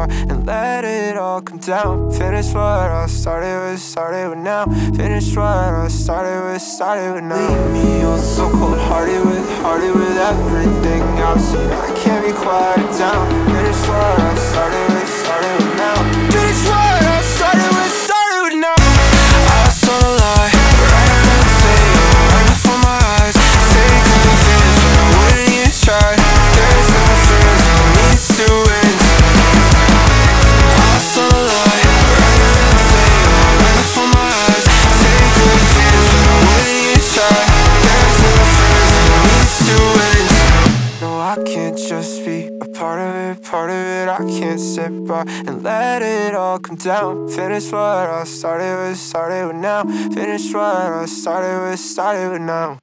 bar and let it all come down. Finish what I started with now. Finish what I started with now. Leave me on so cold-hearted with everything else. I can't be quieted down. Finish what I started with now. Finish what I started with now. I saw the light right on the table, right before my eyes. Take advantage, but I wouldn't even try. There's no fears, no needs to end. I saw the light right on the table, right before my eyes. Take advantage, but I wouldn't even try. There's no fears, no needs to end. No, I can't just be a part of it. I can't sit by and let it all come down. Finish what I started with now. Finish what I started with now.